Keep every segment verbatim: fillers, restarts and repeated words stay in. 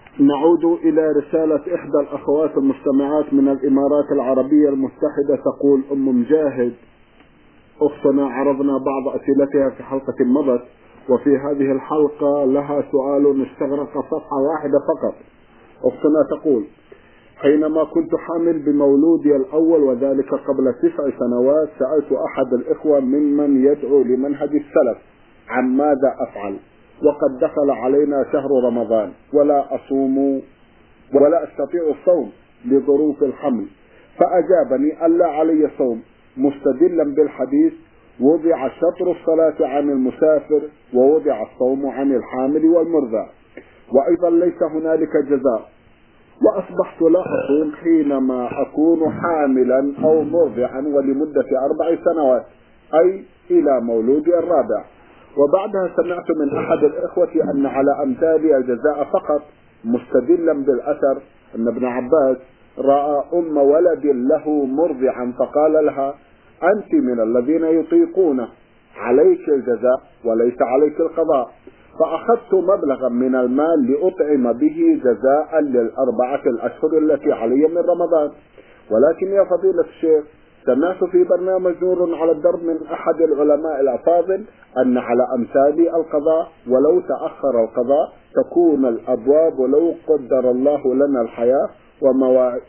نعود إلى رسالة إحدى الأخوات المستمعات من الإمارات العربية المتحدة. تقول أم مجاهد: أختنا عرضنا بعض أسئلتها في حلقة مضت، وفي هذه الحلقة لها سؤال استغرق صفحة واحدة فقط. أختنا تقول: حينما كنت حامل بمولودي الأول وذلك قبل تسع سنوات، سألت أحد الإخوة ممن يدعو لمنهج السلف عن ماذا أفعل، وقد دخل علينا شهر رمضان ولا أصوم ولا أستطيع الصوم لظروف الحمل، فأجابني ألا علي صوم مستدلا بالحديث: وضع شطر الصلاة عن المسافر ووضع الصوم عن الحامل والمرضع، وأيضا ليس هنالك جزاء، وأصبحت لا أصوم حينما أكون حاملا أو مرضعا ولمدة أربع سنوات، أي إلى مولودي الرابع. وبعدها سمعت من أحد الإخوة أن على أمثالي الجزاء فقط، مستدلا بالأثر أن ابن عباس رأى أم ولد له مرضعا فقال لها: أنت من الذين يطيقون، عليك الجزاء وليس عليك القضاء. فأخذت مبلغا من المال لأطعم به جزاء للأربعة الأشهر التي علي من رمضان. ولكن يا فضيلة الشيخ، سمعت في برنامج نور على الدرب من أحد العلماء الأفاضل أن على أمثالي القضاء، ولو تأخر القضاء تكون الأبواب، ولو قدر الله لنا الحياة ومواعيد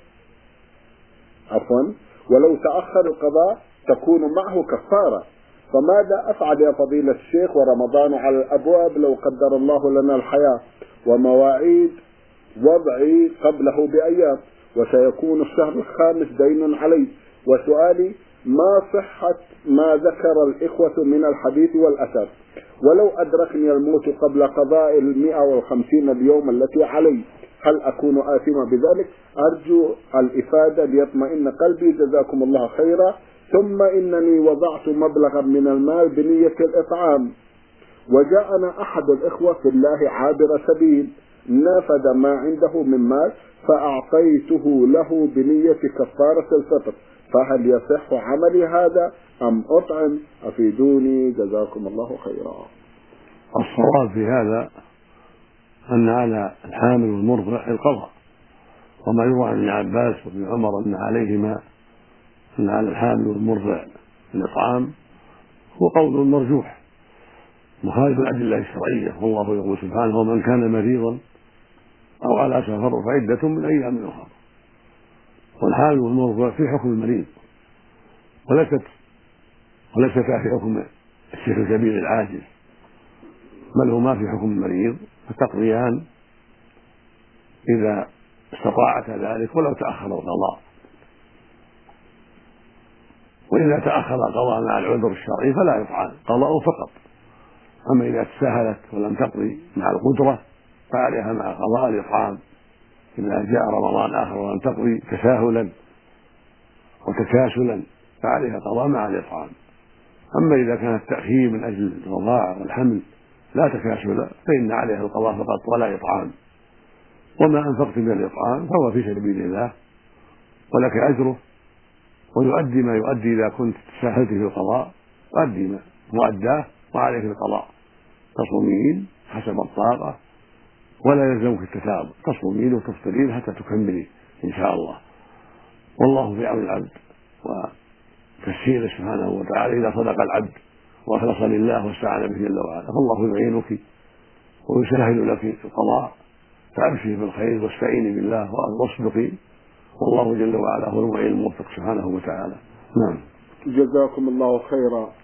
عفوا ولو تأخر القضاء تكون معه كفارة. فماذا أفعل يا فضيلة الشيخ ورمضان على الأبواب لو قدر الله لنا الحياة، ومواعيد وضعي قبله بأيام، وسيكون الشهر الخامس دين علي؟ وسؤالي: ما صحة ما ذكر الإخوة من الحديث والأثر؟ ولو أدركني الموت قبل قضاء المئة والخمسين اليوم التي علي، هل أكون آثما بذلك؟ أرجو الإفادة ليطمئن قلبي، جزاكم الله خيرا. ثم إنني وضعت مبلغا من المال بنية الإطعام، وجاءنا أحد الإخوة في الله عابر سبيل نفذ ما عنده من مال فأعطيته له بنية كفارة الفطر، فهل يصح عملي هذا أم أطعم؟ أفيدوني جزاكم الله خيرا. الصواب في هذا أن على الحامل والمرضع القضاء، وما يروى عن ابن عباس وابن عمر أن عليهما أن على الحامل والمرضع الإطعام هو قول مرجوح مخالف الأدلة الشرعية. والله يقول سبحانه: ومن كان مريضا أو على سفر فعدة من أيام أخرى. والحامل والمرضع في حكم المريض، وليست وليستا في حكم الشيخ الكبير العاجز، بل هما في حكم المريض، فتقضيان إذا استطاعتا ذلك ولو تأخر القضاء. وإذا تأخر القضاء مع العذر الشرعي فلا يفعل، قضاء فقط. أما إذا تساهلت ولم تقضي مع القدرة فعليها مع قضاء الإطعام إذا جاء رمضان آخر ولم تقضي تساهلا وتكاسلا فعليها قضاء مع الإطعام. أما إذا كان التأخير من أجل الرضاعة والحمل لا تكاسلا فإن عليها القضاء فقط ولا إطعام. وما أنفقت من الإطعام فهو في سبيل الله ولك أجره، ويؤدي ما يؤدي إذا كنت تساهلت في القضاء، يؤدي ما مؤداه وعليك القضاء. تصومين حسب الطاقة ولا يلزمك التتابع، تصومين وتفطرين حتى تكملي إن شاء الله. والله في عون العبد وتسهيله سبحانه وتعالى. إذا صدق العبد وأخلص لله واستعان به جل وعلا فالله يعينك ويسهل لك القضاء، فأبشري بالخير واستعيني بالله واصدقي، والله جل وعلا هو المعين الموفق سبحانه وتعالى. نعم. جزاكم الله خيرا.